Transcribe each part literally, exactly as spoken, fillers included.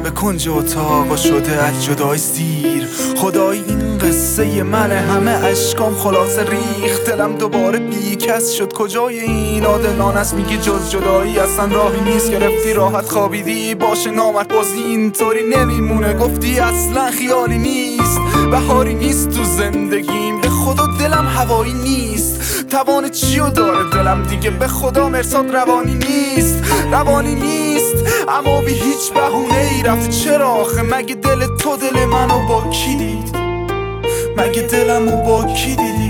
به کنج اتاق شده از جدای سیر. خدای این قصه من همه اشکام خلاصه ریخت. دلم دوباره بی کس شد کجای این عادلان است. میگی جز جدایی اصلا راهی نیست. گرفتی راحت خوابیدی باشه نامرد بازی اینطوری نمیمونه. گفتی اصلا خیالی نیست بهاری نیست تو زندگیم. به خدا دلم هوایی نیست. توان چیو داره دلم دیگه به خدا مرصاد روانی نیست. روانی نیست اما بی هیچ بهونه ای رفت. چرا آخه مگه دل تو دل منو با کی دید؟ مگه دلمو با کی دیدی؟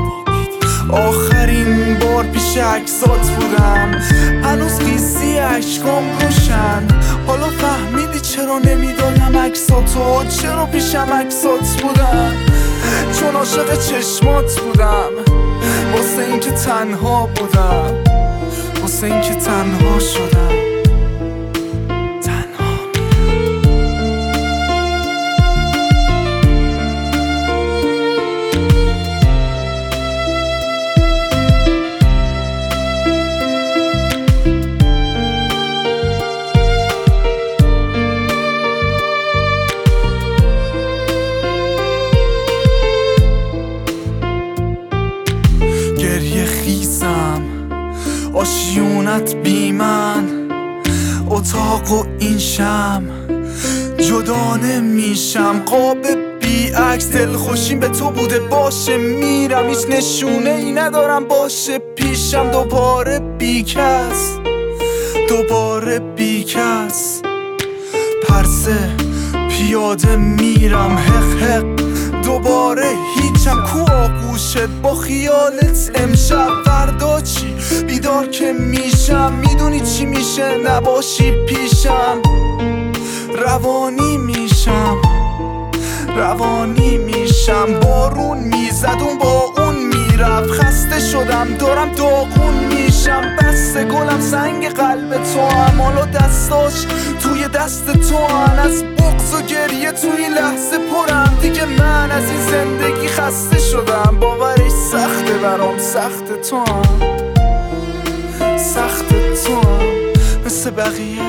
آخرین بار پیش عکسات بودم هنوز قیسی عشقام روشن. حالا فهمیدی چرا نمیدادم عکساتو؟ چرا پیشم عکسات بودم؟ چون عاشق چشمات بودم. واسه این که تنها بودم. واسه این که تنها شدم. گریه خیزم آشیونت بی من. اتاق و این شم جدا نمیشم. قاب بی عکس دل خوشیم به تو بوده باشه میرم. هیچ نشونه ای ندارم باشه پیشم. دوباره بی کس دوباره بی کس. پرسه پیاده میرم حق حق. دوباره هیچم کو آغوشت با خیالت امشب. فردا چی بیدار که میشم میدونی چی میشه نباشی پیشم. روانی میشم روانی میشم. بارون میزد اون با اون میرفت. خسته شدم دارم داغون میشم. بسته گلم سنگ قلب تو هم. حالا دستاش توی دست تو هم. از بغض و گریه توی لحظه پرم. دیگه من از این زندگی خسته شدم. باورش سخته برام سخت تو هم. سخت تو هم مثل بقیه.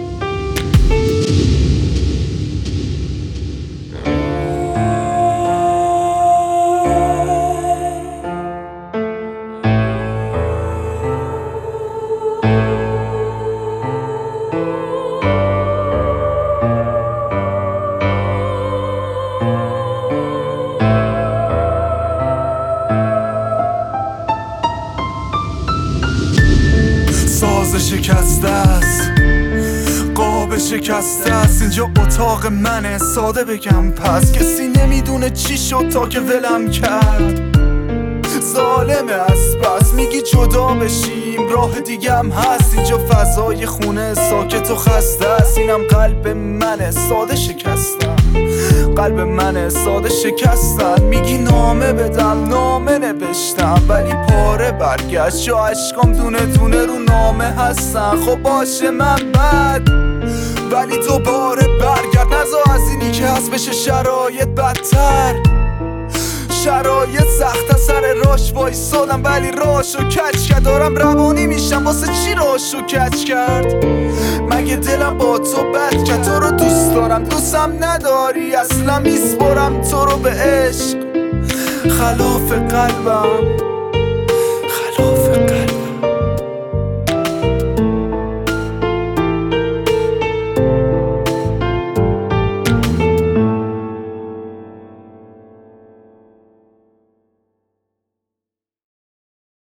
ساز شکسته است قاب شکسته است. اینجا اتاق منه ساده بگم پس. کسی نمیدونه چی شد تا که ولم کرد. ظالمه از پس میگی جدا بشیم راه دیگه هم هست. اینجا فضای خونه ساکت و خسته است. اینم قلب منه ساده شکستم. قلب منه ساده شکستن. میگی نامه بدم نامه نوشتم ولی پاره برگشت. جا عشقام دونه دونه رو نامه هستن. خب باشه من بد ولی دوباره برگرد. نزا از اینی که هست بشه شرایط بدتر. شرایط سخت سر راش وایسادم ولی راشو کچ کرد. دارم روانی میشم واسه چی راشو کچ کرد؟ مگه دلم با تو بد کرد؟ تو رو دوست دارم دوستم نداری اصلا. میسپرم تو رو به عشق خلاف قلبم.